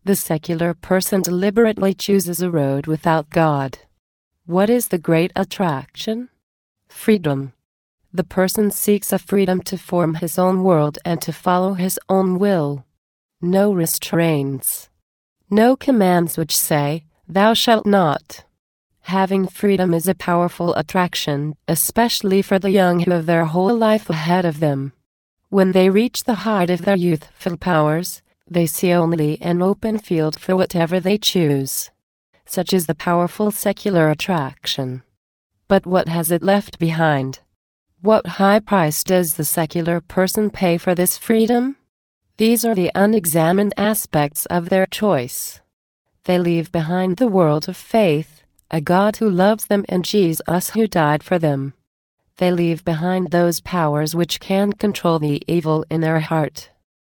The secular person deliberately chooses a road without God. What is the great attraction? Freedom. The person seeks a freedom to form his own world and to follow his own will. No restraints. No commands which say, "Thou shalt not." Having freedom is a powerful attraction, especially for the young who have their whole life ahead of them. When they reach the height of their youthful powers, they see only an open field for whatever they choose. Such is the powerful secular attraction. But what has it left behind? What high price does the secular person pay for this freedom? These are the unexamined aspects of their choice. They leave behind the world of faith, a God who loves them and Jesus who died for them. They leave behind those powers which can control the evil in their heart.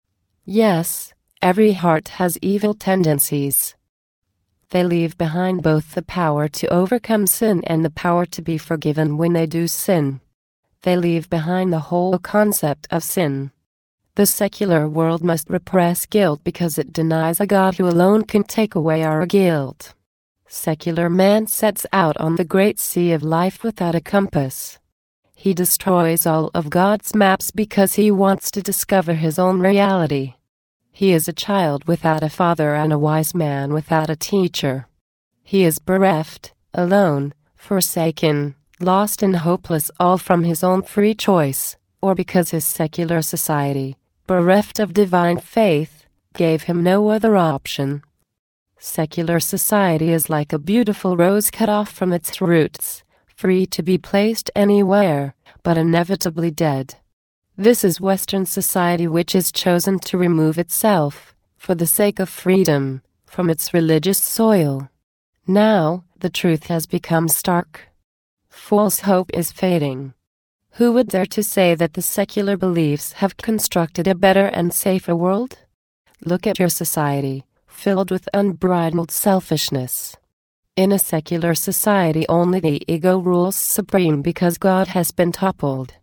Yes, every heart has evil tendencies. They leave behind both the power to overcome sin and the power to be forgiven when they do sin. They leave behind the whole concept of sin. The secular world must repress guilt because it denies a God who alone can take away our guilt. Secular man sets out on the great sea of life without a compass. He destroys all of God's maps because he wants to discover his own reality. He is a child without a father and a wise man without a teacher. He is bereft, alone, forsaken, lost and hopeless, all from his own free choice, or because his secular society, bereft of divine faith, gave him no other option. Secular society is like a beautiful rose cut off from its roots, free to be placed anywhere, but inevitably dead. This is Western society, which has chosen to remove itself, for the sake of freedom, from its religious soil. Now, the truth has become stark. False hope is fading. Who would dare to say that the secular beliefs have constructed a better and safer world? Look at your society, filled with unbridled selfishness. In a secular society, only the ego rules supreme because God has been toppled.